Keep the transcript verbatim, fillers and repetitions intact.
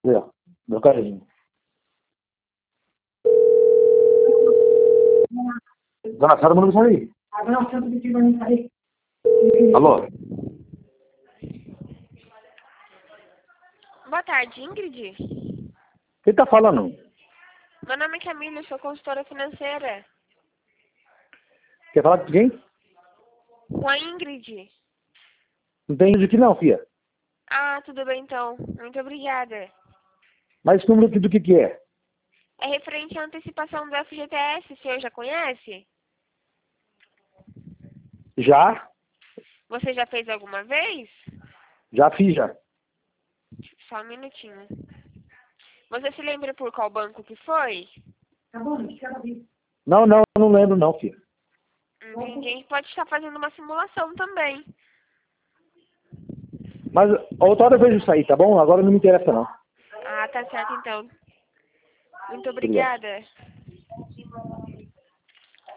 Aí, ó, meu carinho. Dona Sara, manda sair. Alô? Boa tarde, Ingrid. Quem tá falando? Meu nome é Camila, eu sou consultora financeira. Quer falar com quem? Com a Ingrid. Não tem de que não, filha. Ah, tudo bem então. Muito obrigada. Mas esse número aqui do que que é? É referente à antecipação do F G T S, o senhor já conhece? Já? Você já fez alguma vez? Já fiz, já. Só um minutinho. Você se lembra por qual banco que foi? Não, não, eu não lembro não, filha. Entendi. A gente pode estar fazendo uma simulação também. Mas outra hora eu vejo isso aí, tá bom? Agora não me interessa não. Ah, tá certo então. Muito Obrigado. obrigada.